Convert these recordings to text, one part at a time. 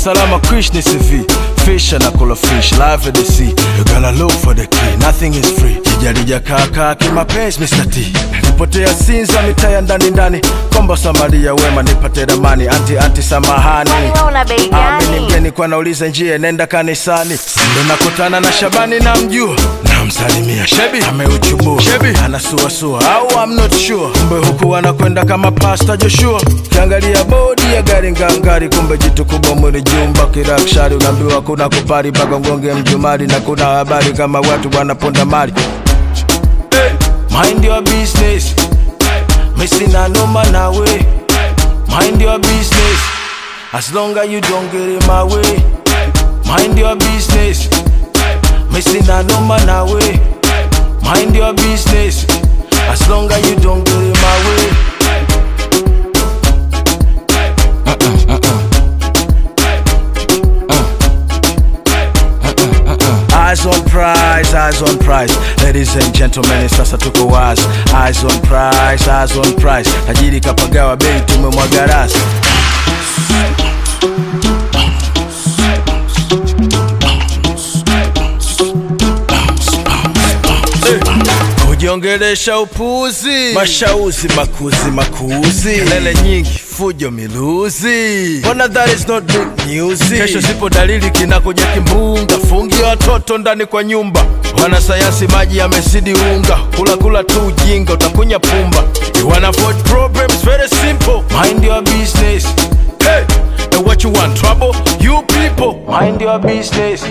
Salama Krishna CV. Fish and akula fish, live at the sea. You gotta look for the key, nothing is free. Kijarija kaka kimapenzi Mr. T. Nipotea Sinza mitaya ndani. Kombo Samaria wema nipate ramani. Anti samahani. Mimi mgeni kwa nauliza njia nenda kanisani. Ndo nakutana na Shabani na mjua. Namsalimia Shebi ameuchubua. Shebi anasuasua au I'm not sure. Kumbe huku wanakwenda kama Pastor Joshua. Kiangalia bodi ya gari ngangari. Kumbe jitu kubwa mwili jumba kirakshari. Unaambiwa kuna kupari mpaka ngonge mjumari. Na kuna habari kama watu wanaponda mali. Mind your business. Missing a number na way. Mind your business. As long as you don't get in my way. Mind your business. Missing a number na way. Mind your business. As long as you don't get in my way. Eyes on prize, eyes on prize. Ladies and gentlemen, sasa tuko wazi. Eyes on prize, eyes on prize. Tajiri kapagawa bei tumemwaga rasi. Kujiongelesha upuzi, mashauzi makuzi. Kelele nyingi, fujo miluzi. Bona that is not big news. Kesho sipo dalili kinakuja kimbunga. Fungi watoto ndani kwa nyumba. Wanasayansi maji yamesidi unga. Kula tu ujinga utakunya pumba. You wanna avoid problems, very simple. Mind your business. Hey, and what you want, trouble? You people, mind your business.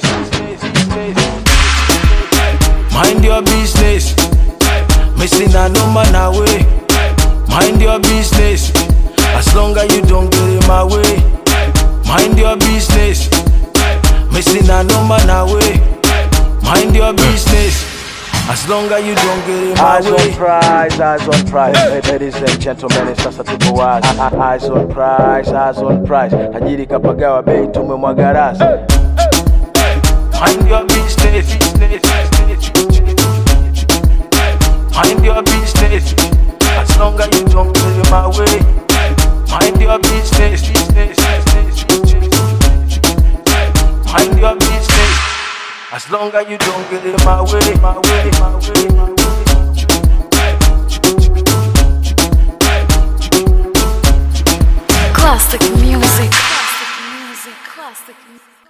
Mind your business. Missing a number na way. Mind your business. As long as you don't get in my way. Mind your business. Missing a number na way. Mind your business. As long as you don't get in my way. Eyes on prize, eyes on prize. Hey. Ladies and gentlemen, sasa tuko wazi. Eyes on prize, eyes on prize. Tajiri kapagawa bei tumemwaga rasi. Mind your business. Mind your business. As long as you don't get in my way. Mind your business. Mind your business. As long as you don't get in my way. Classic music. Classic music.